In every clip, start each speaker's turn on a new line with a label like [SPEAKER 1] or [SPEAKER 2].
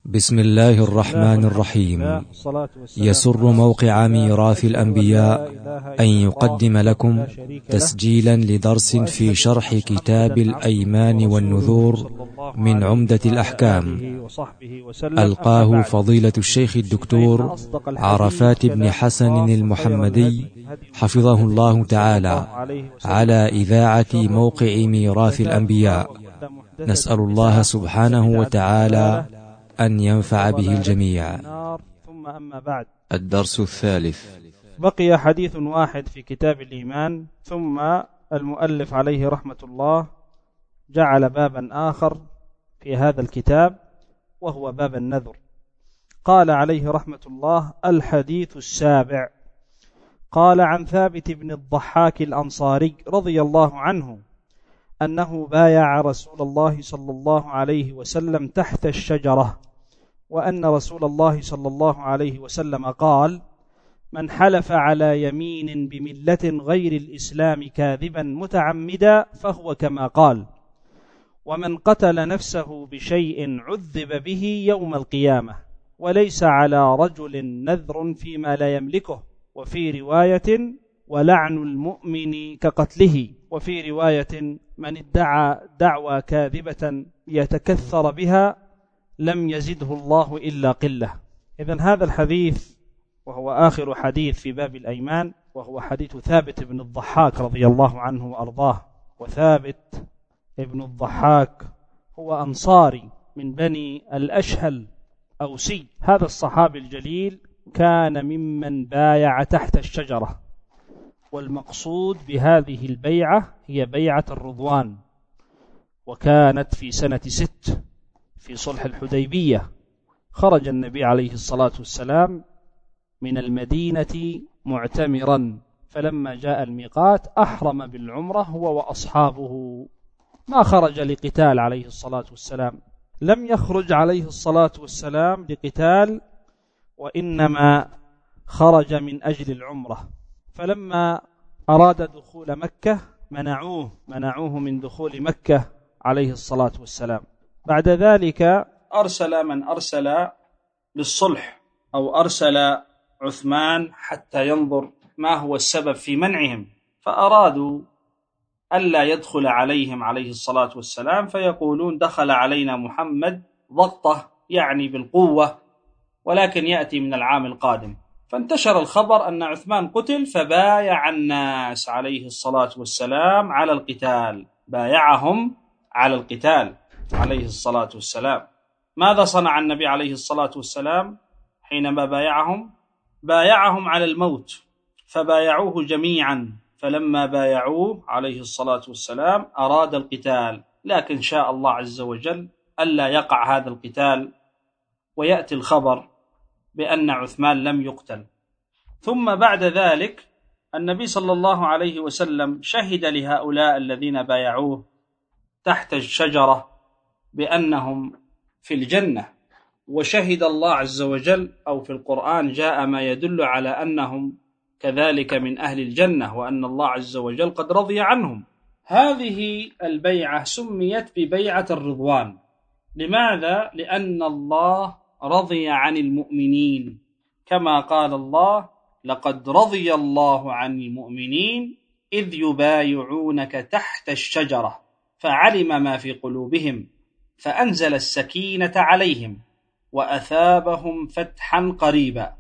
[SPEAKER 1] بسم الله الرحمن الرحيم. يسر موقع ميراث الأنبياء أن يقدم لكم تسجيلا لدرس في شرح كتاب الأيمان والنذور من عمدة الأحكام، ألقاه فضيلة الشيخ الدكتور عرفات بن حسن المحمدي حفظه الله تعالى على إذاعة موقع ميراث الأنبياء. نسأل الله سبحانه وتعالى أن ينفع به الجميع.
[SPEAKER 2] ثم أما بعد،
[SPEAKER 1] الدرس الثالث.
[SPEAKER 2] بقي حديث واحد في كتاب الإيمان، ثم المؤلف عليه رحمة الله جعل بابا آخر في هذا الكتاب وهو باب النذر. قال عليه رحمة الله: الحديث السابع. قال عن ثابت بن الضحاك الأنصاري رضي الله عنه أنه بايع رسول الله صلى الله عليه وسلم تحت الشجرة، وأن رسول الله صلى الله عليه وسلم قال: من حلف على يمين بملة غير الإسلام كاذبا متعمدا فهو كما قال، ومن قتل نفسه بشيء عذب به يوم القيامة، وليس على رجل نذر فيما لا يملكه. وفي رواية: ولعن المؤمن كقتله. وفي رواية: من ادعى دعوى كاذبة يتكثر بها لم يزده الله إلا قلة. إذن هذا الحديث وهو آخر حديث في باب الأيمان، وهو حديث ثابت بن الضحاك رضي الله عنه وأرضاه. وثابت ابن الضحاك هو أنصاري من بني الأشهل أوسي. هذا الصحابي الجليل كان ممن بايع تحت الشجرة، والمقصود بهذه البيعة هي بيعة الرضوان، وكانت في سنة 6 في صلح الحديبية. خرج النبي عليه الصلاة والسلام من المدينة معتمرا، فلما جاء الميقات أحرم بالعمرة هو وأصحابه، ما خرج لقتال عليه الصلاة والسلام، لم يخرج عليه الصلاة والسلام لقتال، وإنما خرج من أجل العمرة. فلما أراد دخول مكة منعوه من دخول مكة عليه الصلاة والسلام. بعد ذلك أرسل من أرسل للصلح، أو أرسل عثمان حتى ينظر ما هو السبب في منعهم، فأرادوا ألا يدخل عليهم عليه الصلاة والسلام، فيقولون: دخل علينا محمد ضغطة، يعني بالقوة، ولكن يأتي من العام القادم. فانتشر الخبر أن عثمان قتل، فبايع الناس عليه الصلاة والسلام على القتال، بايعهم على القتال عليه الصلاة والسلام. ماذا صنع النبي عليه الصلاة والسلام حينما بايعهم على الموت، فبايعوه جميعا. فلما بايعوه عليه الصلاة والسلام أراد القتال، لكن شاء الله عز وجل ألا يقع هذا القتال، ويأتي الخبر بأن عثمان لم يقتل. ثم بعد ذلك النبي صلى الله عليه وسلم شهد لهؤلاء الذين بايعوه تحت الشجرة بأنهم في الجنة، وشهد الله عز وجل، أو في القرآن جاء ما يدل على أنهم كذلك من أهل الجنة، وأن الله عز وجل قد رضي عنهم. هذه البيعة سميت ببيعة الرضوان. لماذا؟ لأن الله رضي عن المؤمنين، كما قال الله: لقد رضي الله عن المؤمنين إذ يبايعونك تحت الشجرة فعلم ما في قلوبهم فأنزل السكينة عليهم وأثابهم فتحا قريبا.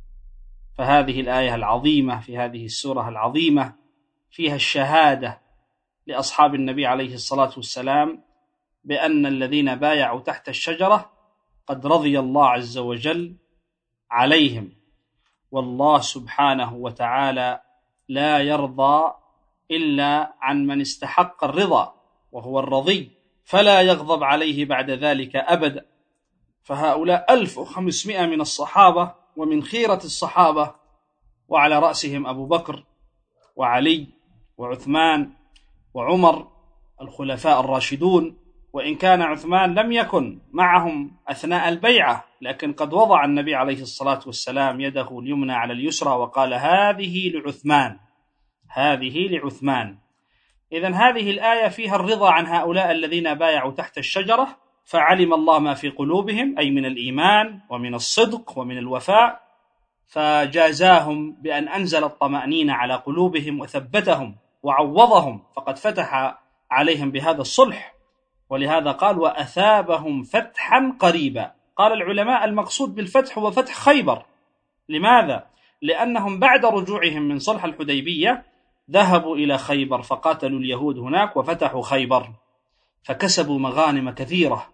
[SPEAKER 2] فهذه الآية العظيمة في هذه السورة العظيمة فيها الشهادة لأصحاب النبي عليه الصلاة والسلام بأن الذين بايعوا تحت الشجرة قد رضي الله عز وجل عليهم. والله سبحانه وتعالى لا يرضى إلا عن من استحق الرضا، وهو الرضي، فلا يغضب عليه بعد ذلك أبدا. فهؤلاء 1500 من الصحابة، ومن خيرة الصحابة، وعلى رأسهم أبو بكر وعلي وعثمان وعمر الخلفاء الراشدون. وإن كان عثمان لم يكن معهم أثناء البيعة، لكن قد وضع النبي عليه الصلاة والسلام يده اليمنى على اليسرى وقال: هذه لعثمان، هذه لعثمان. إذن هذه الآية فيها الرضا عن هؤلاء الذين بايعوا تحت الشجرة،
[SPEAKER 3] فعلم الله ما في قلوبهم، أي من الإيمان ومن الصدق ومن الوفاء، فجازاهم بأن أنزل الطمأنينة على قلوبهم وثبتهم وعوضهم، فقد فتح عليهم بهذا الصلح. ولهذا قال وأثابهم فتحا قريبا. قال العلماء المقصود بالفتح هو فتح خيبر. لماذا؟ لأنهم بعد رجوعهم من صلح الحديبية ذهبوا إلى خيبر فقاتلوا اليهود هناك وفتحوا خيبر، فكسبوا مغانم كثيرة.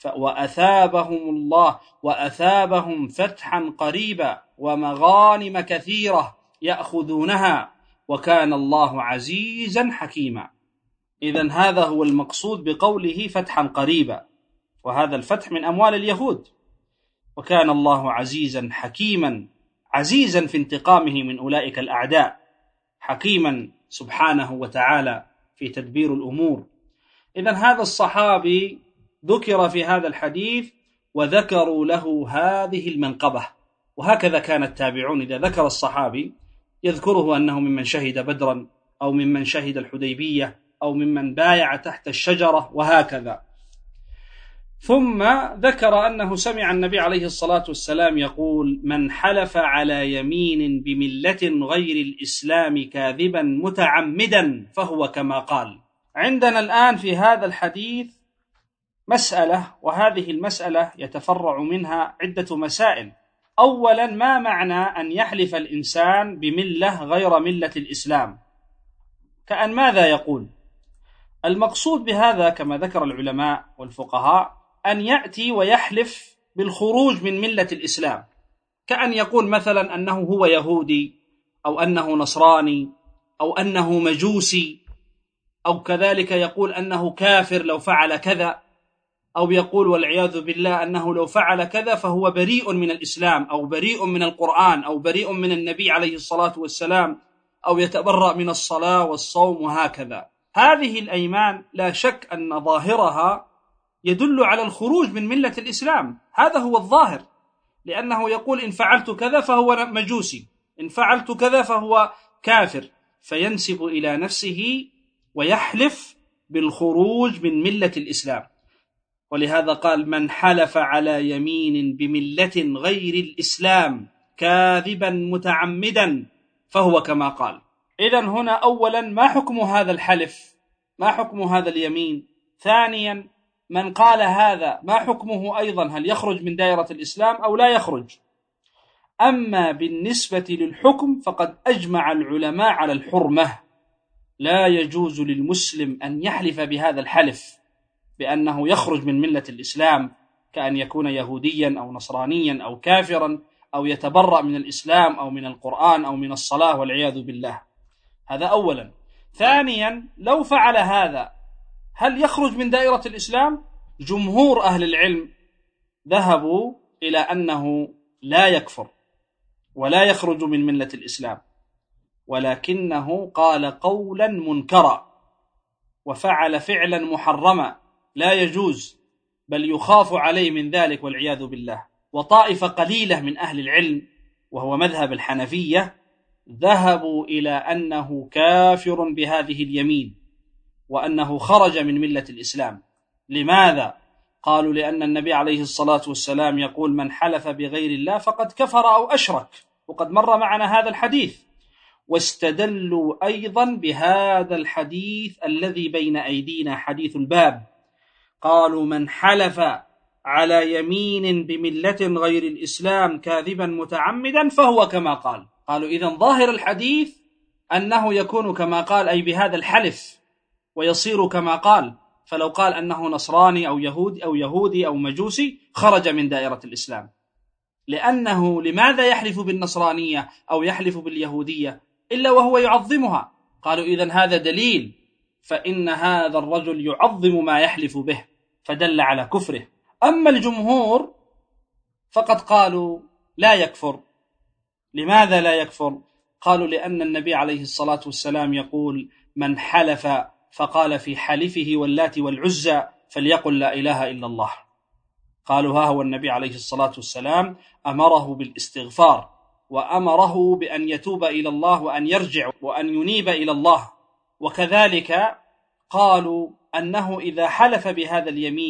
[SPEAKER 3] وأثابهم فتحا قريبا ومغانم كثيرة يأخذونها وكان الله عزيزا حكيما. إذن هذا هو المقصود بقوله فتحا قريبا، وهذا الفتح من أموال اليهود. وكان الله عزيزا حكيما، عزيزا في انتقامه من أولئك الأعداء، حكيما سبحانه وتعالى في تدبير الأمور. إذن هذا الصحابي ذكر في هذا الحديث وذكروا له هذه المنقبة. وهكذا كان التابعون إذا ذكر الصحابي يذكره أنه ممن شهد بدرا أو ممن شهد الحديبية أو ممن بايع تحت الشجرة وهكذا. ثم ذكر أنه سمع النبي عليه الصلاة والسلام يقول من حلف على يمين بملة غير الإسلام كاذبا متعمدا فهو كما قال. عندنا الآن في هذا الحديث مسألة، وهذه المسألة يتفرع منها عدة مسائل. أولا، ما معنى أن يحلف الإنسان بملة غير ملة الإسلام؟ كأن ماذا يقول؟ المقصود بهذا كما ذكر العلماء والفقهاء أن يأتي ويحلف بالخروج من ملة الإسلام، كأن يقول مثلا أنه هو يهودي أو أنه نصراني أو أنه مجوسي، أو كذلك يقول أنه كافر لو فعل كذا، أو يقول والعياذ بالله أنه لو فعل كذا فهو بريء من الإسلام أو بريء من القرآن أو بريء من النبي عليه الصلاة والسلام، أو يتبرأ من الصلاة والصوم وهكذا. هذه الأيمان لا شك أن ظاهرها يدل على الخروج من ملة الإسلام، هذا هو الظاهر، لأنه يقول إن فعلت كذا فهو مجوسي، إن فعلت كذا فهو كافر، فينسب إلى نفسه ويحلف بالخروج من ملة الإسلام. ولهذا قال من حلف على يمين بملة غير الإسلام كاذبا متعمدا فهو كما قال. إذن هنا أولا ما حكم هذا الحلف؟ ما حكم هذا اليمين؟ ثانيا من قال هذا ما حكمه أيضا؟ هل يخرج من دائرة الإسلام أو لا يخرج؟ أما بالنسبة للحكم فقد أجمع العلماء على الحرمة، لا يجوز للمسلم أن يحلف بهذا الحلف بأنه يخرج من ملة الإسلام، كأن يكون يهوديا أو نصرانيا أو كافرا أو يتبرأ من الإسلام أو من القرآن أو من الصلاة والعياذ بالله. هذا أولا. ثانيا لو فعل هذا هل يخرج من دائرة الإسلام؟ جمهور أهل العلم ذهبوا إلى أنه لا يكفر ولا يخرج من ملة الإسلام، ولكنه قال قولا منكرا وفعل فعلا محرما لا يجوز، بل يخاف عليه من ذلك والعياذ بالله. وطائفة قليلة من أهل العلم وهو مذهب الحنفية ذهبوا إلى أنه كافر بهذه اليمين وأنه خرج من ملة الإسلام. لماذا؟ قالوا لأن النبي عليه الصلاة والسلام يقول من حلف بغير الله فقد كفر أو أشرك، وقد مر معنا هذا الحديث. واستدلوا أيضا بهذا الحديث الذي بين أيدينا حديث الباب، قالوا من حلف على يمين بملة غير الإسلام كاذبا متعمدا فهو كما قال. قالوا إذن ظاهر الحديث أنه يكون كما قال، أي بهذا الحلف، ويصير كما قال. فلو قال أنه نصراني أو يهودي أو مجوسي خرج من دائرة الإسلام، لأنه لماذا يحلف بالنصرانية أو يحلف باليهودية إلا وهو يعظمها؟ قالوا إذن هذا دليل، فإن هذا الرجل يعظم ما يحلف به فدل على كفره. أما الجمهور فقد قالوا لا يكفر. لماذا لا يكفر؟ قالوا لأن النبي عليه الصلاة والسلام يقول من حلف فقال في حلفه واللات والعزى فليقل لا إله إلا الله. قالوا ها هو النبي عليه الصلاة والسلام أمره بالاستغفار وأمره بأن يتوب إلى الله وأن يرجع وأن ينيب إلى الله. وكذلك قالوا أنه إذا حلف بهذا اليمين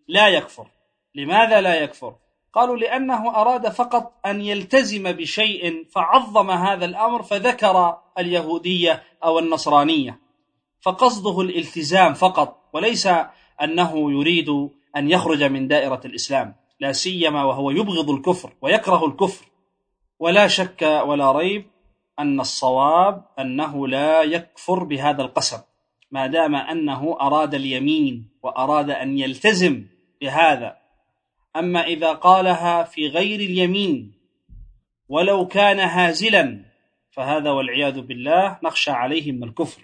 [SPEAKER 3] لا يكفر. لماذا لا يكفر؟ قالوا لأنه أراد فقط أن يلتزم بشيء فعظم هذا الأمر فذكر اليهودية أو النصرانية، فقصده الالتزام فقط، وليس أنه يريد أن يخرج من دائرة الإسلام، لا سيما وهو يبغض الكفر ويكره الكفر. ولا شك ولا ريب أن الصواب أنه لا يكفر بهذا القسم ما دام أنه أراد اليمين وأراد أن يلتزم بهذا. أما إذا قالها في غير اليمين ولو كان هازلا فهذا والعياذ بالله نخشى عليه من الكفر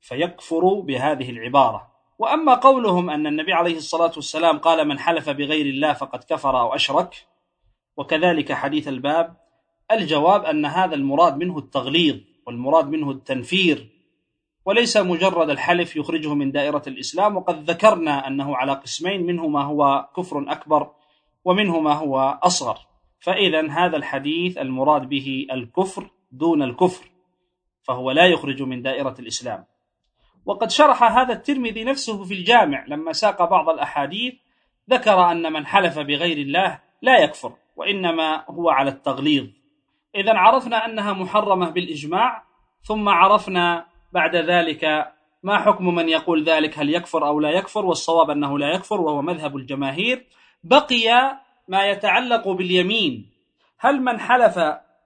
[SPEAKER 3] فيكفر بهذه العبارة. وأما قولهم أن النبي عليه الصلاة والسلام قال من حلف بغير الله فقد كفر أو أشرك، وكذلك حديث الباب، الجواب أن هذا المراد منه التغليظ والمراد منه التنفير، وليس مجرد الحلف يخرجه من دائرة الإسلام. وقد ذكرنا أنه على قسمين، منه ما هو كفر أكبر ومنه ما هو أصغر. فإذا هذا الحديث المراد به الكفر دون الكفر، فهو لا يخرج من دائرة الإسلام. وقد شرح هذا الترمذي نفسه في الجامع لما ساق بعض الأحاديث، ذكر أن من حلف بغير الله لا يكفر، وإنما هو على التغليظ. إذن عرفنا أنها محرمة بالإجماع، ثم عرفنا بعد ذلك ما حكم من يقول ذلك، هل يكفر أو لا يكفر، والصواب أنه لا يكفر وهو مذهب الجماهير. بقي ما يتعلق باليمين، هل من حلف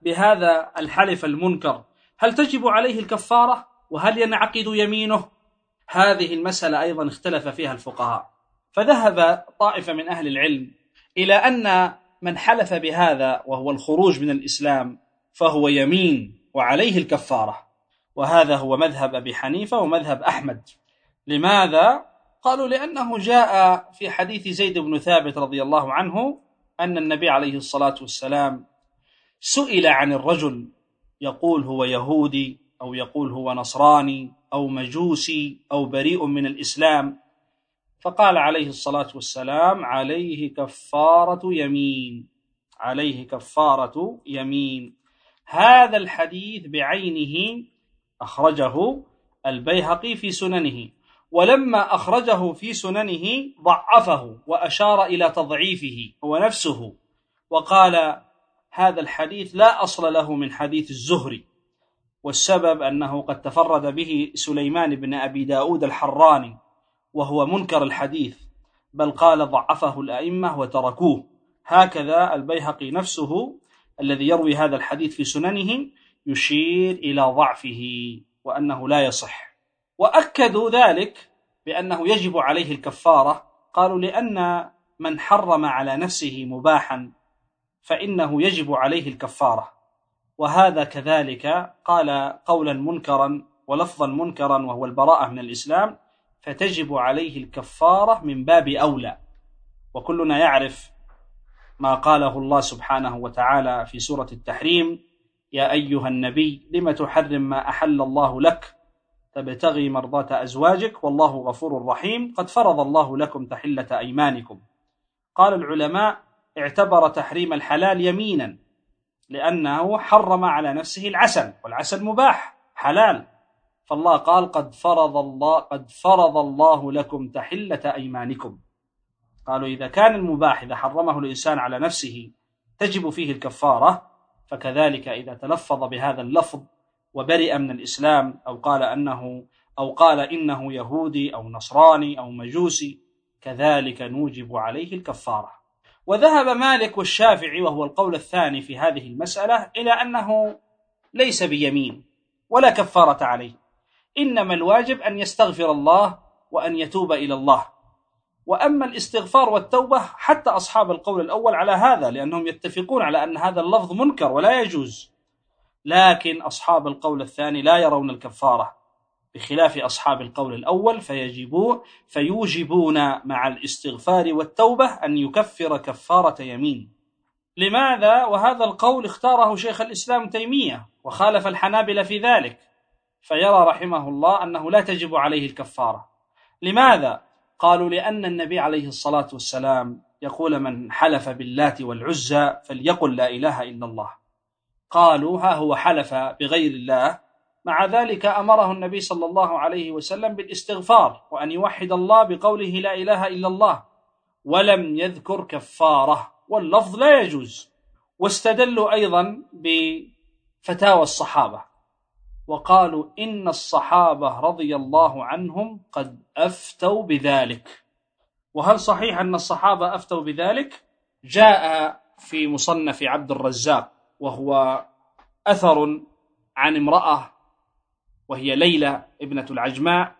[SPEAKER 3] بهذا الحلف المنكر هل تجب عليه الكفارة وهل ينعقد يمينه؟ هذه المسألة أيضا اختلف فيها الفقهاء، فذهب طائفة من أهل العلم إلى أن من حلف بهذا وهو الخروج من الإسلام فهو يمين وعليه الكفارة، وهذا هو مذهب أبي حنيفة ومذهب أحمد. لماذا؟ قالوا لأنه جاء في حديث زيد بن ثابت رضي الله عنه أن النبي عليه الصلاة والسلام سئل عن الرجل يقول هو يهودي أو يقول هو نصراني أو مجوسي أو بريء من الإسلام، فقال عليه الصلاة والسلام عليه كفارة يمين، عليه كفارة يمين. هذا الحديث بعينه أخرجه البيهقي في سننه، ولما أخرجه في سننه ضعفه وأشار إلى تضعيفه هو نفسه، وقال هذا الحديث لا أصل له من حديث الزهري، والسبب أنه قد تفرد به سليمان بن أبي داود الحراني وهو منكر الحديث، بل قال ضعفه الأئمة وتركوه. هكذا البيهقي نفسه الذي يروي هذا الحديث في سننه يشير إلى ضعفه وأنه لا يصح. وأكدوا ذلك بأنه يجب عليه الكفارة، قالوا لأن من حرم على نفسه مباحا فإنه يجب عليه الكفارة، وهذا كذلك قال قولا منكرا ولفظا منكرا وهو البراءة من الإسلام، فتجب عليه الكفارة من باب أولى. وكلنا يعرف ما قاله الله سبحانه وتعالى في سورة التحريم: يا أيها النبي لم تحرم ما أحل الله لك تبتغي مرضات أزواجك والله غفور رحيم قد فرض الله لكم تحلة أيمانكم. قال العلماء اعتبر تحريم الحلال يمينا لأنه حرم على نفسه العسل، والعسل مباح حلال، فالله قال قد فرض الله لكم تحلة أيمانكم. قالوا إذا كان المباح إذا حرمه الإنسان على نفسه تجب فيه الكفارة، فكذلك إذا تلفظ بهذا اللفظ وبرئ من الإسلام أو قال إنه يهودي أو نصراني أو مجوسي كذلك نوجب عليه الكفارة. وذهب مالك والشافعي وهو القول الثاني في هذه المسألة إلى أنه ليس بيمين ولا كفارة عليه، إنما الواجب أن يستغفر الله وأن يتوب إلى الله. وأما الاستغفار والتوبة حتى أصحاب القول الأول على هذا، لأنهم يتفقون على أن هذا اللفظ منكر ولا يجوز، لكن أصحاب القول الثاني لا يرون الكفارة بخلاف أصحاب القول الأول، فيوجبون مع الاستغفار والتوبة أن يكفر كفارة يمين. لماذا؟ وهذا القول اختاره شيخ الإسلام تيمية وخالف الحنابلة في ذلك، فيرى رحمه الله أنه لا تجب عليه الكفارة. لماذا؟ قالوا لأن النبي عليه الصلاة والسلام يقول من حلف باللات والعزى فليقل لا إله إلا الله. قالوا ها هو حلف بغير الله، مع ذلك أمره النبي صلى الله عليه وسلم بالاستغفار وأن يوحد الله بقوله لا إله إلا الله، ولم يذكر كفارة، واللفظ لا يجوز. واستدلوا أيضا بفتاوى الصحابة وقالوا إن الصحابة رضي الله عنهم قد أفتوا بذلك. وهل صحيح أن الصحابة أفتوا بذلك؟ جاء في مصنف عبد الرزاق، وهو أثر عن امرأة وهي ليلى ابنة العجماء،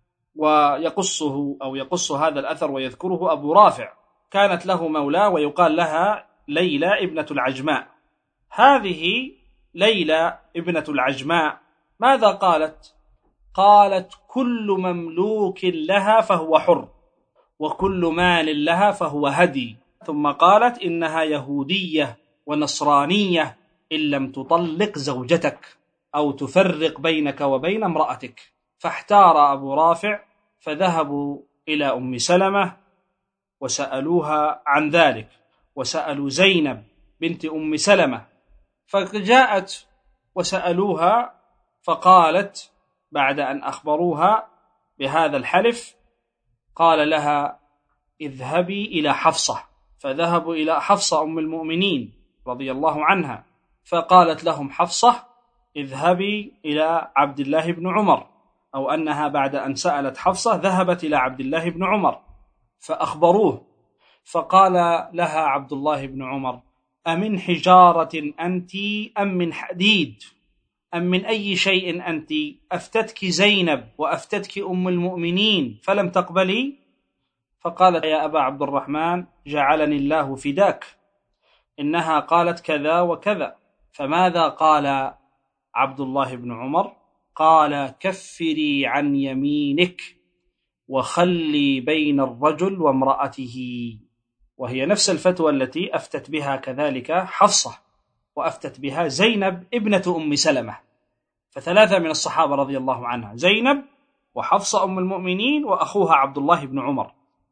[SPEAKER 3] ويقص هذا الأثر ويذكره أبو رافع. كانت له مولاه ويقال لها ليلى ابنة العجماء. هذه ليلى ابنة العجماء ماذا قالت؟ قالت: كل مملوك لها فهو حر، وكل مال لها فهو هدي. ثم قالت: إنها يهودية ونصرانية إن لم تطلق زوجتك أو تفرق بينك وبين امرأتك. فاحتار أبو رافع، فذهبوا إلى أم سلمة وسألوها عن ذلك، وسألوا زينب بنت أم سلمة، فجاءت وسألوها، فقالت بعد أن أخبروها بهذا الحلف، قال لها: اذهبي إلى حفصة. فذهبوا إلى حفصة أم المؤمنين رضي الله عنها، فقالت لهم حفصة: اذهبي إلى عبد الله بن عمر، أو أنها بعد أن سألت حفصة ذهبت إلى عبد الله بن عمر فأخبروه، فقال لها عبد الله بن عمر: أمن حجارة أنت أم من حديد أم من أي شيء أنت؟ أفتتك زينب وأفتتك أم المؤمنين فلم تقبلي؟ فقالت: يا أبا عبد الرحمن جعلني الله فداك، إنها قالت كذا وكذا. فماذا قال عبد الله بن عمر؟ قال: كفري عن يمينك وخلي بين الرجل وامرأته. وهي نفس الفتوى التي أفتت بها كذلك حفصة، وأفتت بها زينب ابنة أم سلمة. فثلاثة من الصحابة رضي الله عنها: زينب وحفصة أم المؤمنين وأخوها عبد الله بن عمر،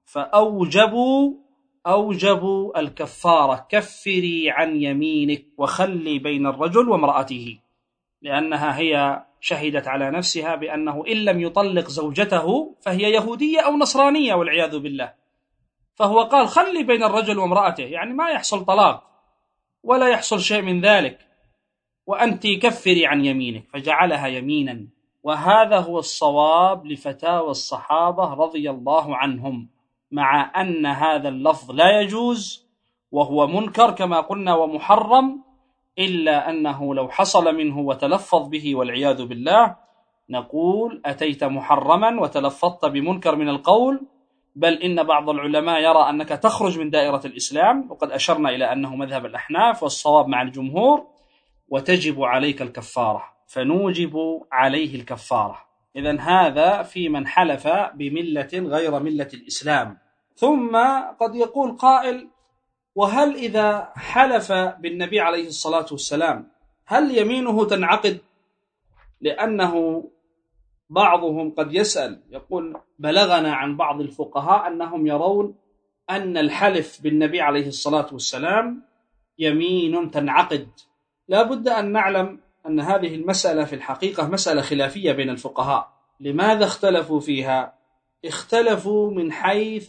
[SPEAKER 3] فأوجبوا الكفارة: كفري عن يمينك وخلي بين الرجل وامرأته، لأنها هي شهدت على نفسها بأنه إن لم يطلق زوجته فهي يهودية أو نصرانية والعياذ بالله. فهو قال: خلي بين الرجل وامرأته، يعني ما يحصل طلاق ولا يحصل شيء من ذلك، وأنت كفري عن يمينك، فجعلها يمينا. وهذا هو الصواب لفتاوى الصحابة رضي الله عنهم، مع أن هذا اللفظ لا يجوز وهو منكر كما قلنا ومحرم، إلا أنه لو حصل منه وتلفظ به والعياذ بالله نقول: أتيت محرما وتلفظت بمنكر من القول، بل إن بعض العلماء يرى أنك تخرج من دائرة الإسلام، وقد أشرنا إلى أنه مذهب الأحناف والصواب مع الجمهور، وتجب عليك الكفارة، فنوجب عليه الكفارة. إذن هذا في من حلف بملة غير ملة الإسلام. ثم قد يقول قائل: وهل إذا حلف بالنبي عليه الصلاة والسلام هل يمينه تنعقد؟ لأنه بعضهم قد يسأل يقول: بلغنا عن بعض الفقهاء أنهم يرون أن الحلف بالنبي عليه الصلاة والسلام يمين تنعقد. لا بد أن نعلم أن هذه المسألة في الحقيقة مسألة خلافية بين الفقهاء. لماذا اختلفوا فيها؟ اختلفوا من حيث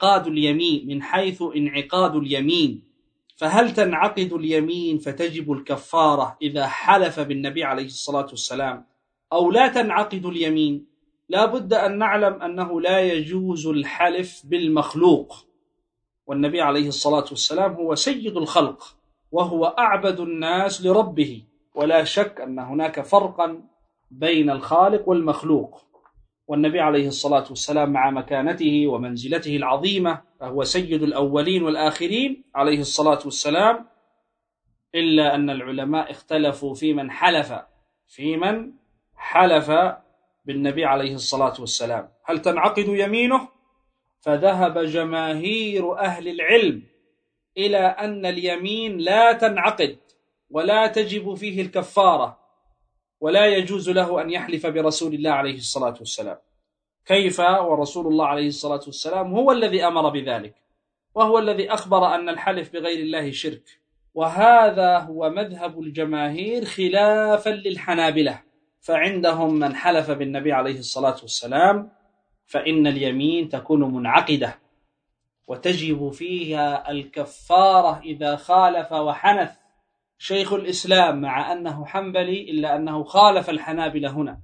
[SPEAKER 3] انعقاد اليمين، فهل تنعقد اليمين فتجب الكفارة إذا حلف بالنبي عليه الصلاة والسلام، أو لا تنعقد اليمين؟ لا بد أن نعلم أنه لا يجوز الحلف بالمخلوق، والنبي عليه الصلاة والسلام هو سيد الخلق وهو أعبد الناس لربه، ولا شك أن هناك فرقا بين الخالق والمخلوق، والنبي عليه الصلاة والسلام مع مكانته ومنزلته العظيمة فهو سيد الأولين والآخرين عليه الصلاة والسلام، إلا أن العلماء اختلفوا في من حلف بالنبي عليه الصلاة والسلام هل تنعقد يمينه؟ فذهب جماهير أهل العلم إلى أن اليمين لا تنعقد ولا تجب فيه الكفارة، ولا يجوز له أن يحلف برسول الله عليه الصلاة والسلام. كيف ورسول الله عليه الصلاة والسلام هو الذي أمر بذلك، وهو الذي أخبر أن الحلف بغير الله شرك. وهذا هو مذهب الجماهير خلافا للحنابلة، فعندهم من حلف بالنبي عليه الصلاة والسلام فإن اليمين تكون منعقدة. وتجب فيها الكفارة إذا خالف وحنث. شيخ الإسلام مع أنه حنبلي إلا أنه خالف الحنابلة هنا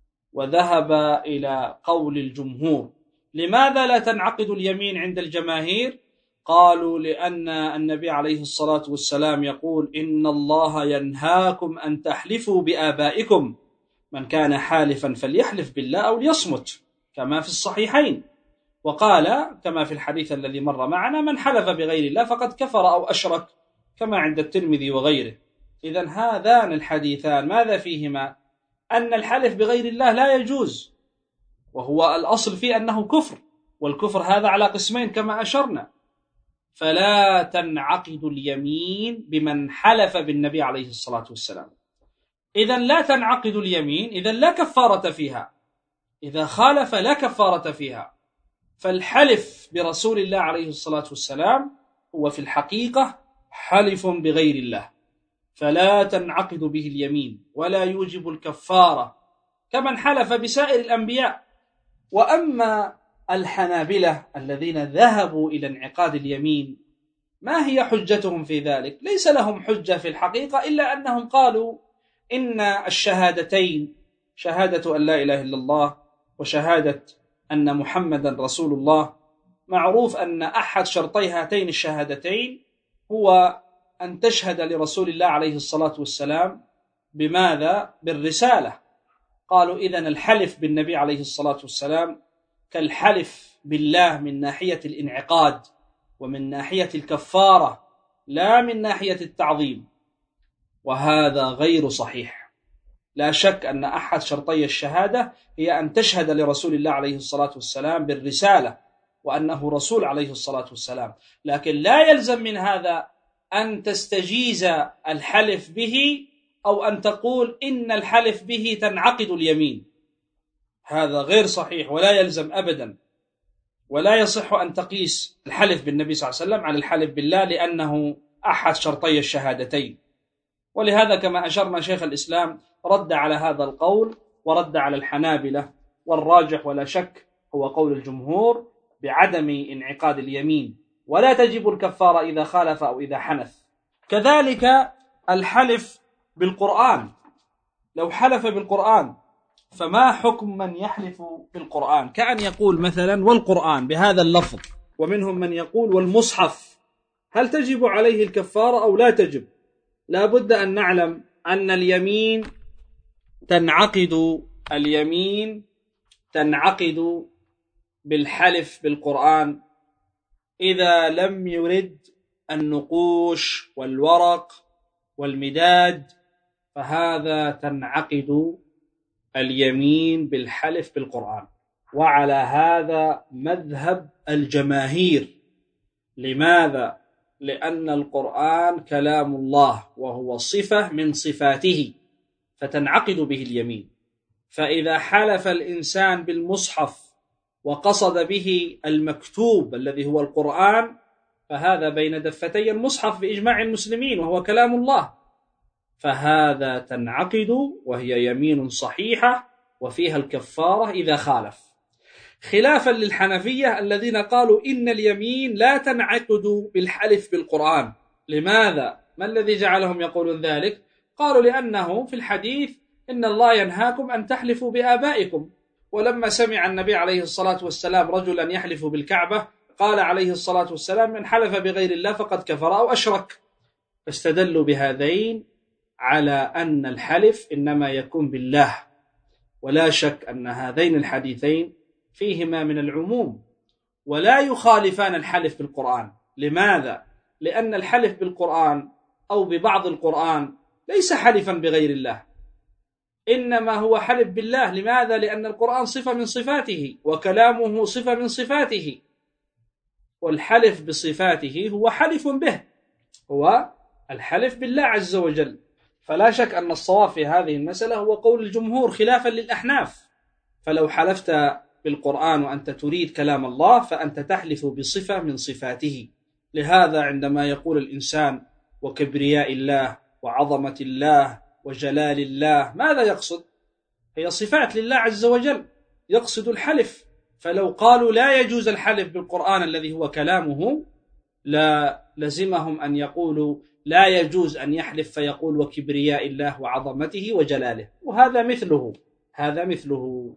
[SPEAKER 3] وذهب إلى قول الجمهور. لماذا لا تنعقد اليمين عند الجماهير؟ قالوا لأن النبي عليه الصلاة والسلام يقول إن الله ينهاكم أن تحلفوا بآبائكم، من كان حالفا فليحلف بالله أو ليصمت، كما في الصحيحين. وقال كما في الحديث الذي مر معنا من حلف بغير الله فقد كفر أو أشرك، كما عند الترمذي وغيره. إذن هذان الحديثان ماذا فيهما؟ أن الحلف بغير الله لا يجوز، وهو الأصل فيه أنه كفر، والكفر هذا على قسمين كما أشرنا. فلا تنعقد اليمين بمن حلف بالنبي عليه الصلاة والسلام. إذن لا تنعقد اليمين، إذن لا كفارة فيها، إذا خالف لا كفارة فيها. فالحلف برسول الله عليه الصلاة والسلام هو في الحقيقة حلف بغير الله، فلا تنعقد به اليمين ولا يوجب الكفارة كمن حلف بسائر الأنبياء. وأما الحنابلة الذين ذهبوا إلى انعقاد اليمين ما هي حجتهم في ذلك؟ ليس لهم حجة في الحقيقة إلا أنهم قالوا إن الشهادتين، شهادة أن لا إله إلا الله وشهادة أن محمدا رسول الله، معروف أن أحد شرطي هاتين الشهادتين هو أن تشهد لرسول الله عليه الصلاة والسلام بماذا؟ بالرسالة. قالوا إذن الحلف بالنبي عليه الصلاة والسلام كالحلف بالله من ناحية الانعقاد ومن ناحية الكفارة، لا من ناحية التعظيم، وهذا غير صحيح. لا شك أن أحد شرطي الشهادة هي أن تشهد لرسول الله عليه الصلاة والسلام بالرسالة وأنه رسول عليه الصلاة والسلام، لكن لا يلزم من هذا أن تستجيز الحلف به أو أن تقول إن الحلف به تنعقد اليمين. هذا غير صحيح ولا يلزم أبدا، ولا يصح أن تقيس الحلف بالنبي صلى الله عليه وسلم على الحلف بالله لأنه أحد شرطي الشهادتين. ولهذا كما أشرنا شيخ الإسلام رد على هذا القول ورد على الحنابلة، والراجح ولا شك هو قول الجمهور بعدم انعقاد اليمين، ولا تجب الكفارة إذا خالف أو إذا حنث. كذلك الحلف بالقرآن، لو حلف بالقرآن فما حكم من يحلف بالقرآن؟ كأن يقول مثلا والقرآن بهذا اللفظ، ومنهم من يقول والمصحف، هل تجب عليه الكفارة أو لا تجب؟ لا بد أن نعلم أن اليمين تنعقد بالحلف بالقرآن إذا لم يرد النقوش والورق والمداد، فهذا تنعقد اليمين بالحلف بالقرآن. وعلى هذا مذهب الجماهير. لماذا؟ لأن القرآن كلام الله وهو صفة من صفاته، فتنعقد به اليمين. فإذا حلف الإنسان بالمصحف وقصد به المكتوب الذي هو القرآن، فهذا بين دفتي المصحف بإجماع المسلمين وهو كلام الله، فهذا تنعقد وهي يمين صحيحة وفيها الكفارة إذا خالف، خلافا للحنفية الذين قالوا إن اليمين لا تنعقد بالحلف بالقرآن. لماذا؟ ما الذي جعلهم يقولون ذلك؟ قالوا لأنه في الحديث إن الله ينهاكم أن تحلفوا بآبائكم، ولما سمع النبي عليه الصلاة والسلام رجلا يحلف بالكعبة قال عليه الصلاة والسلام من حلف بغير الله فقد كفر أو أشرك، فاستدلوا بهذين على أن الحلف إنما يكون بالله. ولا شك أن هذين الحديثين فيهما من العموم ولا يخالفان الحلف بالقرآن. لماذا؟ لأن الحلف بالقرآن أو ببعض القرآن ليس حلفا بغير الله، إنما هو حلف بالله. لماذا؟ لأن القرآن صفة من صفاته وكلامه صفة من صفاته، والحلف بصفاته هو حلف به، هو الحلف بالله عز وجل. فلا شك أن الصواب في هذه المسألة هو قول الجمهور خلافا للأحناف. فلو حلفت بالقرآن وأنت تريد كلام الله فأنت تحلف بصفة من صفاته. لهذا عندما يقول الإنسان وكبرياء الله وعظمة الله وجلال الله، ماذا يقصد؟ هي صفات لله عز وجل، يقصد الحلف فلو قالوا لا يجوز الحلف بالقرآن الذي هو كلامه لا لزمهم أن يقولوا لا يجوز أن يحلف فيقول وكبرياء الله وعظمته وجلاله، وهذا مثله.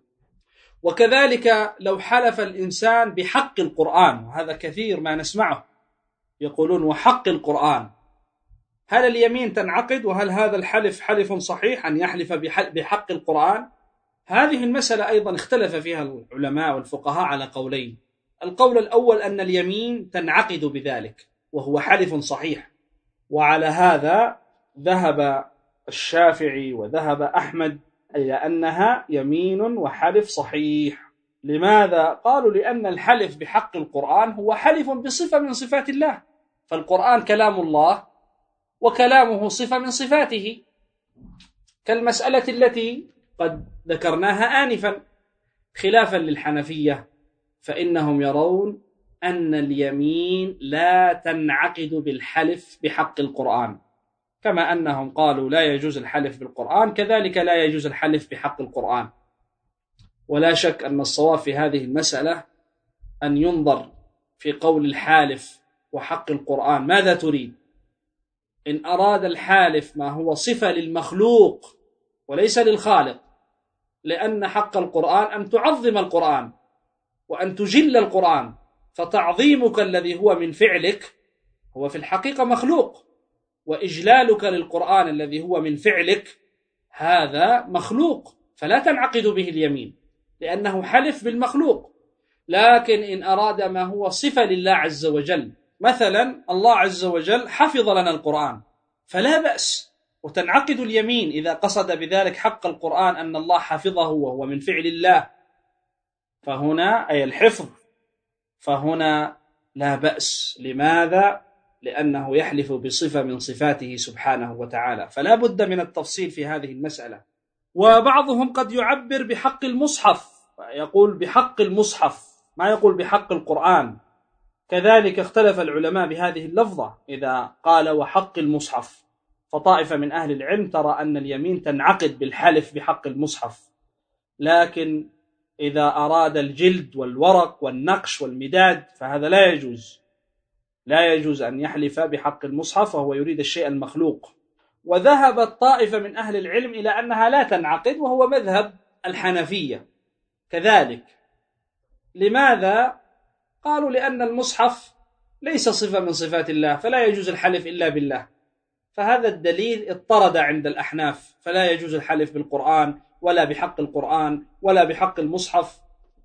[SPEAKER 3] وكذلك لو حلف الإنسان بحق القرآن، وهذا كثير ما نسمعه، يقولون وحق القرآن، هل اليمين تنعقد؟ وهل هذا الحلف حلف صحيح أن يحلف بحق القرآن؟ هذه المسألة أيضا اختلف فيها العلماء والفقهاء على قولين. القول الأول أن اليمين تنعقد بذلك وهو حلف صحيح، وعلى هذا ذهب الشافعي وذهب أحمد إلى أنها يمين وحلف صحيح. لماذا؟ قالوا لأن الحلف بحق القرآن هو حلف بصفة من صفات الله، فالقرآن كلام الله وكلامه صفة من صفاته، كالمسألة التي قد ذكرناها آنفا، خلافا للحنفية فإنهم يرون أن اليمين لا تنعقد بالحلف بحق القرآن، كما أنهم قالوا لا يجوز الحلف بالقرآن كذلك لا يجوز الحلف بحق القرآن. ولا شك أن الصواب في هذه المسألة أن ينظر في قول الحالف وحق القرآن ماذا تريد. إن أراد الحالف ما هو صفة للمخلوق وليس للخالق، لأن حق القرآن أن تعظم القرآن وأن تجل القرآن، فتعظيمك الذي هو من فعلك هو في الحقيقة مخلوق، وإجلالك للقرآن الذي هو من فعلك هذا مخلوق، فلا تنعقد به اليمين لأنه حلف بالمخلوق. لكن إن أراد ما هو صفة لله عز وجل، مثلا الله عز وجل حفظ لنا القرآن فلا بأس، وتنعقد اليمين إذا قصد بذلك حق القرآن أن الله حفظه وهو من فعل الله، فهنا أي الحفظ، فهنا لا بأس. لماذا؟ لأنه يحلف بصفة من صفاته سبحانه وتعالى، فلا بد من التفصيل في هذه المسألة. وبعضهم قد يعبر بحق المصحف، يقول بحق المصحف، ما يقول بحق القرآن، كذلك اختلف العلماء بهذه اللفظة إذا قال وحق المصحف، فطائفة من أهل العلم ترى أن اليمين تنعقد بالحلف بحق المصحف، لكن إذا أراد الجلد والورق والنقش والمداد فهذا لا يجوز أن يحلف بحق المصحف وهو يريد الشيء المخلوق. وذهبت طائفة من أهل العلم إلى أنها لا تنعقد، وهو مذهب الحنفية كذلك. لماذا؟ قالوا لأن المصحف ليس صفة من صفات الله فلا يجوز الحلف إلا بالله، فهذا الدليل اضطرد عند الأحناف، فلا يجوز الحلف بالقرآن ولا بحق القرآن ولا بحق المصحف.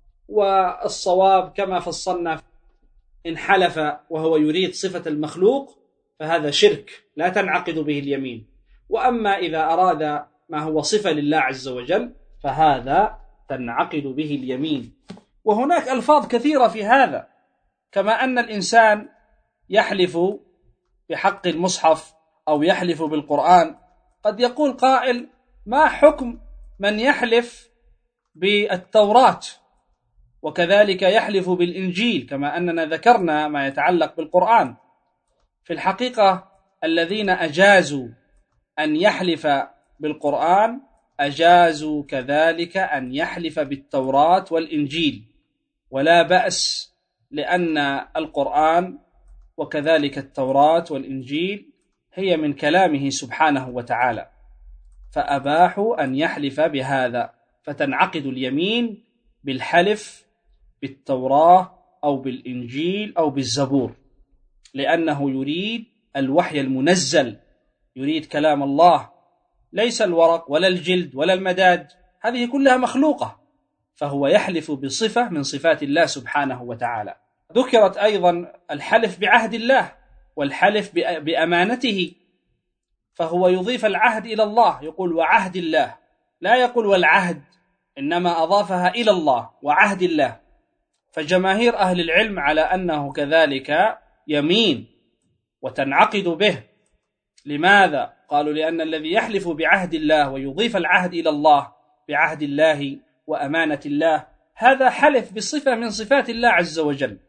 [SPEAKER 3] والصواب كما فصلنا، إن حلف وهو يريد صفة المخلوق فهذا شرك لا تنعقد به اليمين، وأما إذا أراد ما هو صفة لله عز وجل فهذا تنعقد به اليمين. وهناك ألفاظ كثيرة في هذا، كما أن الإنسان يحلف بحق المصحف أو يحلف بالقرآن. قد يقول قائل ما حكم من يحلف بالتوراة وكذلك يحلف بالإنجيل، كما أننا ذكرنا ما يتعلق بالقرآن؟ في الحقيقة الذين أجازوا أن يحلف بالقرآن أجازوا كذلك أن يحلف بالتوراة والإنجيل، ولا بأس، لأن القرآن وكذلك التوراة والإنجيل هي من كلامه سبحانه وتعالى، فأباحوا أن يحلف بهذا، فتنعقد اليمين بالحلف بالتوراة أو بالإنجيل أو بالزبور، لأنه يريد الوحي المنزل، يريد كلام الله، ليس الورق ولا الجلد ولا المداد، هذه كلها مخلوقة، فهو يحلف بصفة من صفات الله سبحانه وتعالى. ذكرت أيضا الحلف بعهد الله والحلف بأمانته، فهو يضيف العهد إلى الله، يقول وعهد الله، لا يقول والعهد، إنما أضافها إلى الله وعهد الله. فجماهير أهل العلم على أنه كذلك يمين وتنعقد به. لماذا؟ قالوا لأن الذي يحلف بعهد الله ويضيف العهد إلى الله بعهد الله وأمانة الله هذا حلف بصفة من صفات الله عز وجل.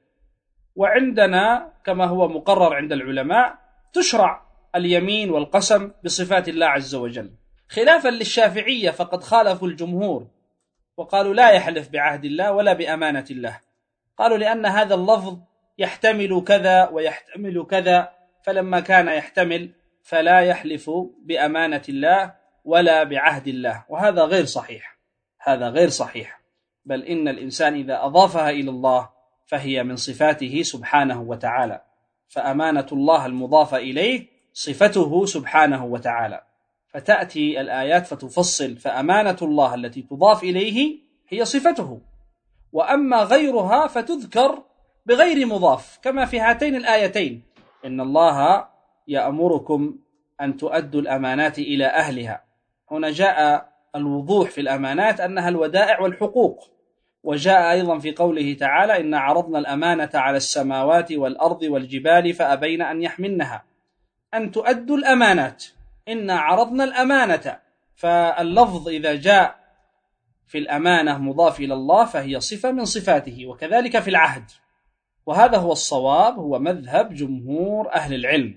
[SPEAKER 3] وعندنا كما هو مقرر عند العلماء تشرع اليمين والقسم بصفات الله عز وجل، خلافا للشافعية فقد خالفوا الجمهور وقالوا لا يحلف بعهد الله ولا بأمانة الله. قالوا لأن هذا اللفظ يحتمل كذا ويحتمل كذا، فلما كان يحتمل فلا يحلف بأمانة الله ولا بعهد الله، وهذا غير صحيح. هذا غير صحيح، بل إن الإنسان إذا أضافها إلى الله فهي من صفاته سبحانه وتعالى، فأمانة الله المضافة إليه صفته سبحانه وتعالى، فتأتي الآيات فتفصل، فأمانة الله التي تضاف إليه هي صفته، وأما غيرها فتذكر بغير مضاف، كما في هاتين الآيتين: إن الله يأمركم أن تؤدوا الأمانات إلى أهلها. هنا جاء الوضوح في الأمانات أنها الودائع والحقوق، وجاء أيضا في قوله تعالى: إن عرضنا الأمانة على السماوات والأرض والجبال فأبين أن يحملنها. أن تؤدوا الأمانات، إن عرضنا الأمانة، فاللفظ إذا جاء في الأمانة مضاف إلى الله فهي صفة من صفاته، وكذلك في العهد. وهذا هو الصواب، هو مذهب جمهور أهل العلم.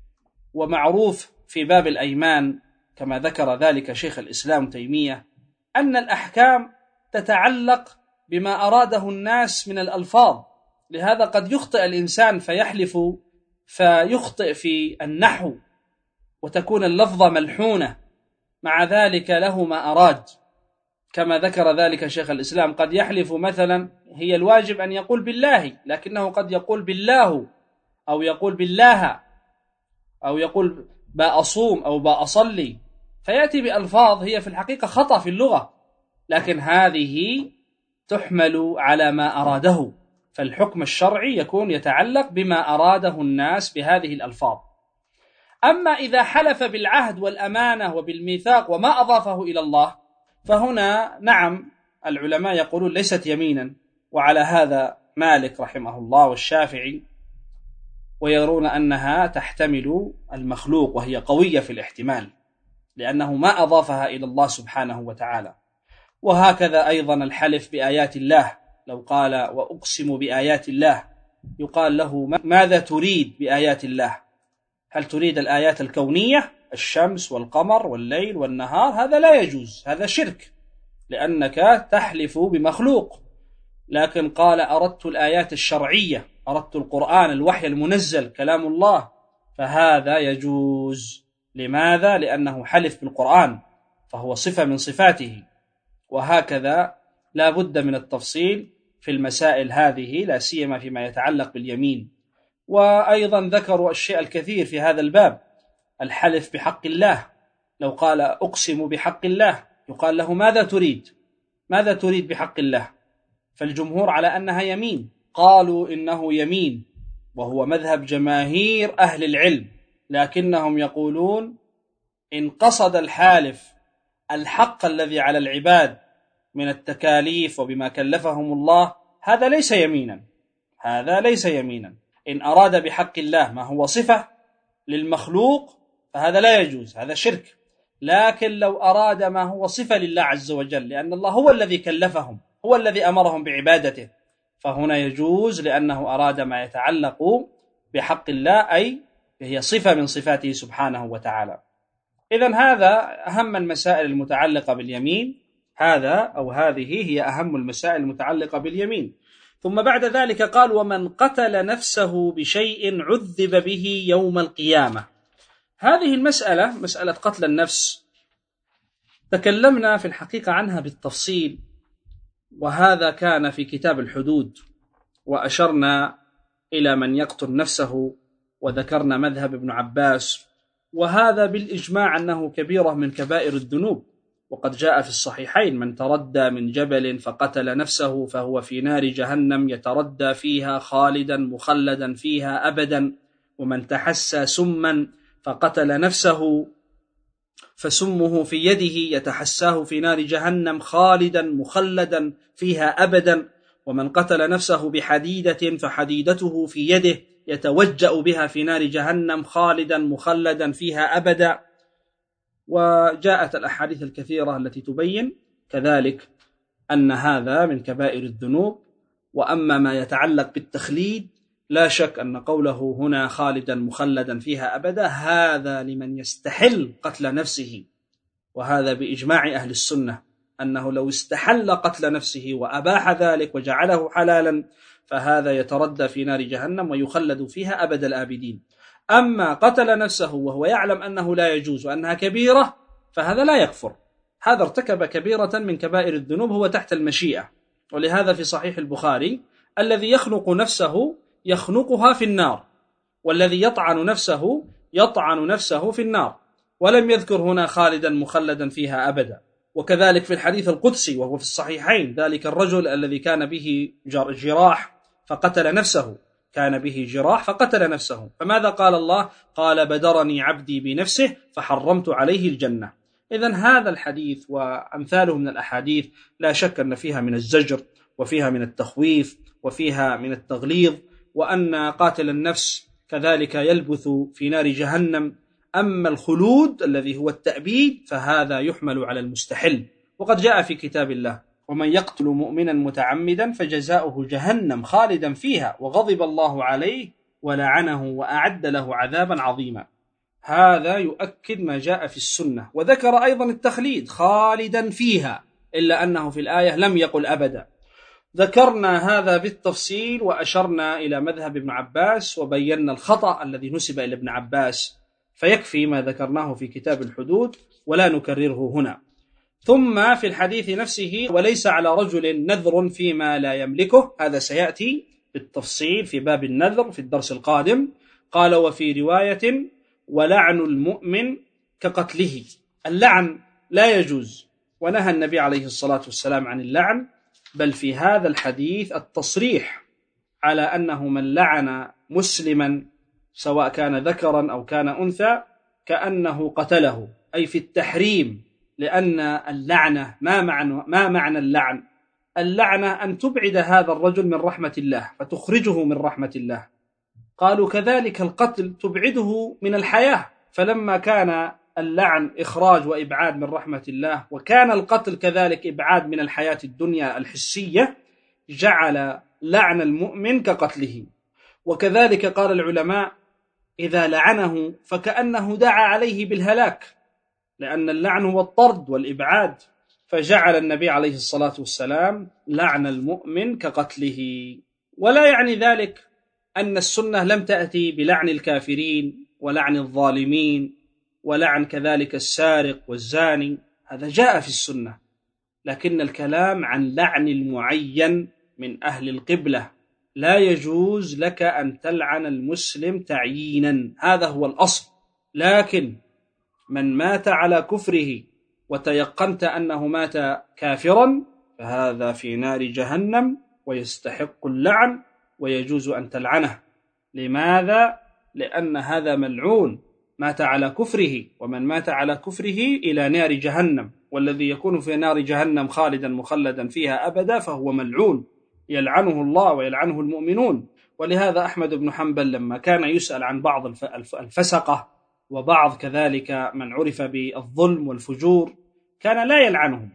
[SPEAKER 3] ومعروف في باب الأيمان كما ذكر ذلك شيخ الإسلام تيمية أن الأحكام تتعلق بما أراده الناس من الألفاظ، لهذا قد يخطئ الإنسان فيحلف فيخطئ في النحو وتكون اللفظة ملحونة، مع ذلك له ما أراد، كما ذكر ذلك شيخ الإسلام. قد يحلف مثلا، هي الواجب أن يقول بالله، لكنه قد يقول بالله، أو يقول بالله، أو يقول بأصوم أو بأصلي، فيأتي بألفاظ هي في الحقيقة خطأ في اللغة، لكن هذه تحمل على ما أراده، فالحكم الشرعي يكون يتعلق بما أراده الناس بهذه الألفاظ. أما إذا حلف بالعهد والأمانة وبالميثاق وما أضافه إلى الله، فهنا نعم العلماء يقولون ليست يمينا، وعلى هذا مالك رحمه الله والشافعي، ويرون أنها تحتمل المخلوق، وهي قوية في الاحتمال لأنه ما أضافها إلى الله سبحانه وتعالى. وهكذا أيضا الحلف بآيات الله، لو قال وأقسم بآيات الله، يقال له ماذا تريد بآيات الله؟ هل تريد الآيات الكونية، الشمس والقمر والليل والنهار؟ هذا لا يجوز، هذا شرك، لأنك تحلف بمخلوق. لكن قال أردت الآيات الشرعية، أردت القرآن، الوحي المنزل، كلام الله، فهذا يجوز. لماذا؟ لأنه حلف بالقرآن، فهو صفة من صفاته. وهكذا لا بد من التفصيل في المسائل هذه، لا سيما فيما يتعلق باليمين. وأيضا ذكروا الشيء الكثير في هذا الباب، الحلف بحق الله، لو قال أقسم بحق الله يقال له ماذا تريد؟ ماذا تريد بحق الله؟ فالجمهور على أنها يمين، قالوا إنه يمين، وهو مذهب جماهير أهل العلم، لكنهم يقولون إن قصد الحالف الحق الذي على العباد من التكاليف وبما كلفهم الله، هذا ليس يمينا، هذا ليس يمينا. إن أراد بحق الله ما هو صفة للمخلوق فهذا لا يجوز، هذا شرك. لكن لو أراد ما هو صفة لله عز وجل، لأن الله هو الذي كلفهم، هو الذي أمرهم بعبادته، فهنا يجوز، لأنه أراد ما يتعلق بحق الله، أي هي صفة من صفاته سبحانه وتعالى. إذن هذا أهم المسائل المتعلقة باليمين، هذا أو هذه هي أهم المسائل المتعلقة باليمين. ثم بعد ذلك قال: ومن قتل نفسه بشيء عذب به يوم القيامة. هذه المسألة، مسألة قتل النفس، تكلمنا في الحقيقة عنها بالتفصيل، وهذا كان في كتاب الحدود، وأشرنا إلى من يقتل نفسه، وذكرنا مذهب ابن عباس، وهذا بالإجماع أنه كبيرة من كبائر الذنوب. وقد جاء في الصحيحين: من تردى من جبل فقتل نفسه فهو في نار جهنم يتردى فيها خالدا مخلدا فيها أبدا، ومن تحسى سما فقتل نفسه فسمه في يده يتحساه في نار جهنم خالدا مخلدا فيها أبدا، ومن قتل نفسه بحديدة فحديدته في يده يتوجأ بها في نار جهنم خالدا مخلدا فيها أبدا. وجاءت الأحاديث الكثيرة التي تبين كذلك أن هذا من كبائر الذنوب. وأما ما يتعلق بالتخليد، لا شك أن قوله هنا خالدا مخلدا فيها أبدا هذا لمن يستحل قتل نفسه، وهذا بإجماع أهل السنة أنه لو استحل قتل نفسه وأباح ذلك وجعله حلالا فهذا يتردى في نار جهنم ويخلد فيها أبد الآبدين. أما قتل نفسه وهو يعلم أنه لا يجوز وأنها كبيرة فهذا لا يكفر، هذا ارتكب كبيرة من كبائر الذنوب، هو تحت المشيئة. ولهذا في صحيح البخاري الذي يخنق نفسه يخنقها في النار، والذي يطعن نفسه يطعن نفسه في النار، ولم يذكر هنا خالدا مخلدا فيها أبدا. وكذلك في الحديث القدسي وهو في الصحيحين ذلك الرجل الذي كان به جراح فقتل نفسه، كان به جراح فقتل نفسه، فماذا قال الله؟ قال بدرني عبدي بنفسه فحرمت عليه الجنة. إذن هذا الحديث وأمثاله من الأحاديث لا شك أن فيها من الزجر وفيها من التخويف وفيها من التغليظ، وأن قاتل النفس كذلك يلبث في نار جهنم. أما الخلود الذي هو التأبيد فهذا يحمل على المستحل، وقد جاء في كتاب الله ومن يقتل مؤمنا متعمدا فجزاؤه جهنم خالدا فيها وغضب الله عليه ولعنه وأعد له عذابا عظيما. هذا يؤكد ما جاء في السنة، وذكر أيضا التخليد خالدا فيها، إلا أنه في الآية لم يقل أبدا. ذكرنا هذا بالتفصيل وأشرنا إلى مذهب ابن عباس وبينا الخطأ الذي نسب إلى ابن عباس، فيكفي ما ذكرناه في كتاب الحدود ولا نكرره هنا. ثم في الحديث نفسه وليس على رجل نذر فيما لا يملكه، هذا سيأتي بالتفصيل في باب النذر في الدرس القادم. قال وفي رواية ولعن المؤمن كقتله، اللعن لا يجوز، ونهى النبي عليه الصلاة والسلام عن اللعن، بل في هذا الحديث التصريح على أنه من لعن مسلما سواء كان ذكرا أو كان أنثى كأنه قتله، أي في التحريم. لأن اللعنة ما معنى اللعن؟ اللعنة أن تبعد هذا الرجل من رحمة الله فتخرجه من رحمة الله. قالوا كذلك القتل تبعده من الحياة، فلما كان اللعن إخراج وإبعاد من رحمة الله وكان القتل كذلك إبعاد من الحياة الدنيا الحسية، جعل لعن المؤمن كقتله. وكذلك قال العلماء إذا لعنه فكأنه دعا عليه بالهلاك، لأن اللعن هو الطرد والإبعاد، فجعل النبي عليه الصلاة والسلام لعن المؤمن كقتله. ولا يعني ذلك أن السنة لم تأتي بلعن الكافرين ولعن الظالمين ولعن كذلك السارق والزاني، هذا جاء في السنة، لكن الكلام عن لعن المعين من أهل القبلة. لا يجوز لك أن تلعن المسلم تعيينا، هذا هو الأصل. لكن من مات على كفره وتيقنت أنه مات كافرا فهذا في نار جهنم ويستحق اللعن ويجوز أن تلعنه. لماذا؟ لأن هذا ملعون مات على كفره، ومن مات على كفره إلى نار جهنم، والذي يكون في نار جهنم خالدا مخلدا فيها أبدا فهو ملعون يلعنه الله ويلعنه المؤمنون. ولهذا أحمد بن حنبل لما كان يسأل عن بعض الفسقة وبعض كذلك من عرف بالظلم والفجور كان لا يلعنهم،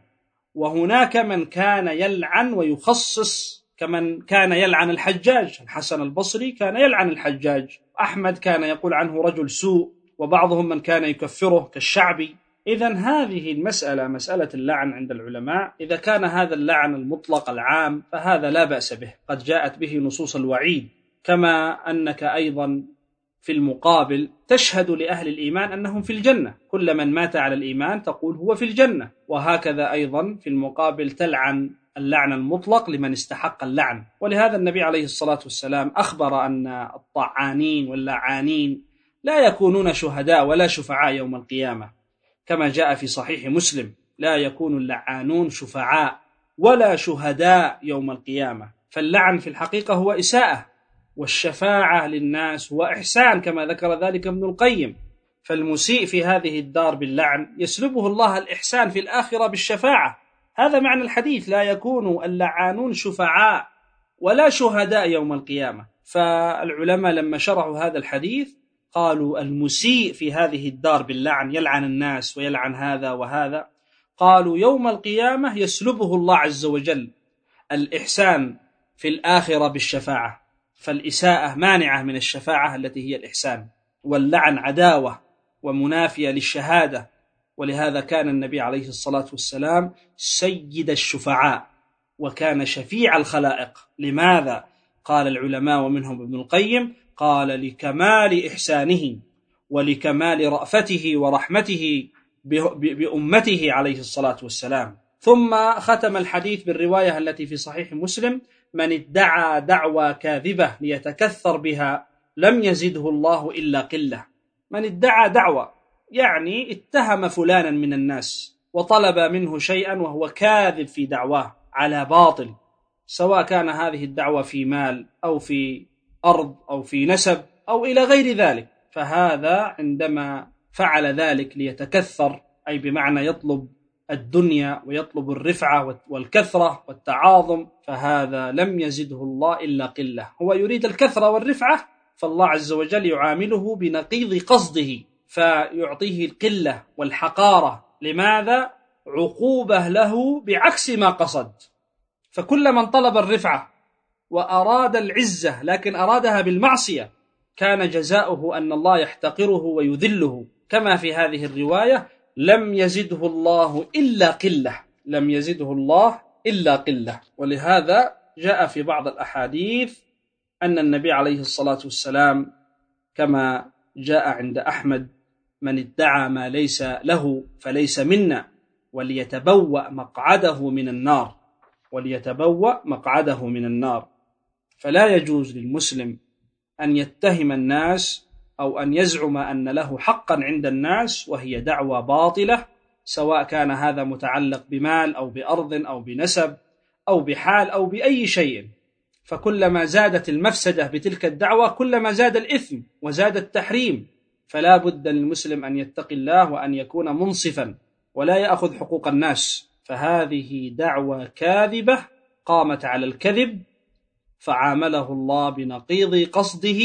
[SPEAKER 3] وهناك من كان يلعن ويخصص، كمن كان يلعن الحجاج، الحسن البصري كان يلعن الحجاج، أحمد كان يقول عنه رجل سوء، وبعضهم من كان يكفره كالشعبي. إذن هذه المسألة مسألة اللعن عند العلماء، إذا كان هذا اللعن المطلق العام فهذا لا بأس به، قد جاءت به نصوص الوعيد، كما أنك أيضا في المقابل تشهد لأهل الإيمان أنهم في الجنة، كل من مات على الإيمان تقول هو في الجنة، وهكذا أيضا في المقابل تلعن اللعن المطلق لمن استحق اللعن. ولهذا النبي عليه الصلاة والسلام أخبر أن الطعانين واللعانين لا يكونون شهداء ولا شفعاء يوم القيامة، كما جاء في صحيح مسلم لا يكون اللعانون شفعاء ولا شهداء يوم القيامة. فاللعن في الحقيقة هو إساءة، والشفاعة للناس هو إحسان، كما ذكر ذلك ابن القيم. فالمسيء في هذه الدار باللعن يسلبه الله الإحسان في الآخرة بالشفاعة. هذا معنى الحديث لا يكون اللعانون شفعاء ولا شهداء يوم القيامة. فالعلماء لما شرحوا هذا الحديث قالوا المسيء في هذه الدار باللعن يلعن الناس ويلعن هذا وهذا، قالوا يوم القيامة يسلبه الله عز وجل الإحسان في الآخرة بالشفاعة، فالإساءة مانعة من الشفاعة التي هي الإحسان، واللعن عداوة ومنافية للشهادة، ولهذا كان النبي عليه الصلاة والسلام سيد الشفعاء وكان شفيع الخلائق. لماذا؟ قال العلماء ومنهم ابن القيم، قال لكمال إحسانه ولكمال رأفته ورحمته بأمته عليه الصلاة والسلام. ثم ختم الحديث بالرواية التي في صحيح مسلم: من ادعى دعوى كاذبة ليتكثر بها لم يزده الله إلا قلة. من ادعى دعوى يعني اتهم فلانا من الناس وطلب منه شيئا وهو كاذب في دعواه على باطل، سواء كان هذه الدعوة في مال أو في أرض أو في نسب أو إلى غير ذلك، فهذا عندما فعل ذلك ليتكثر، أي بمعنى يطلب الدنيا ويطلب الرفعة والكثرة والتعاظم، فهذا لم يزده الله إلا قلة. هو يريد الكثرة والرفعة، فالله عز وجل يعامله بنقيض قصده فيعطيه القلة والحقارة. لماذا؟ عقوبة له بعكس ما قصد. فكل من طلب الرفعة وأراد العزة لكن أرادها بالمعصية كان جزاؤه أن الله يحتقره ويذله، كما في هذه الرواية: لم يزده الله إلا قلة، لم يزده الله إلا قلة. ولهذا جاء في بعض الأحاديث أن النبي عليه الصلاة والسلام كما جاء عند أحمد: من ادعى ما ليس له فليس منا وليتبوأ مقعده من النار، وليتبوأ مقعده من النار. فلا يجوز للمسلم أن يتهم الناس أو أن يزعم أن له حقا عند الناس وهي دعوى باطلة، سواء كان هذا متعلق بمال أو بأرض أو بنسب أو بحال أو بأي شيء. فكلما زادت المفسدة بتلك الدعوة كلما زاد الإثم وزاد التحريم. فلا بد للمسلم أن يتقي الله وأن يكون منصفا ولا يأخذ حقوق الناس. فهذه دعوى كاذبة قامت على الكذب، فعامله الله بنقيض قصده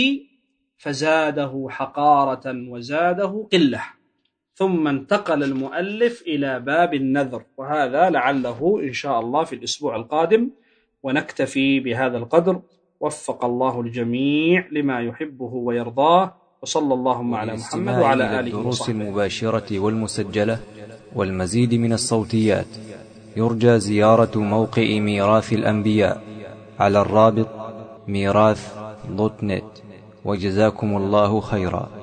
[SPEAKER 3] فزاده حقارة وزاده قلة. ثم انتقل المؤلف إلى باب النذر، وهذا لعله إن شاء الله في الأسبوع القادم، ونكتفي بهذا القدر. وفق الله الجميع لما يحبه ويرضاه، وصلى اللهم على محمد وعلى آله
[SPEAKER 1] الدروس
[SPEAKER 3] وصحبه.
[SPEAKER 1] المباشرة والمسجلة والمزيد من الصوتيات يرجى زيارة موقع ميراث الأنبياء على الرابط ميراث.net. وجزاكم الله خيرا.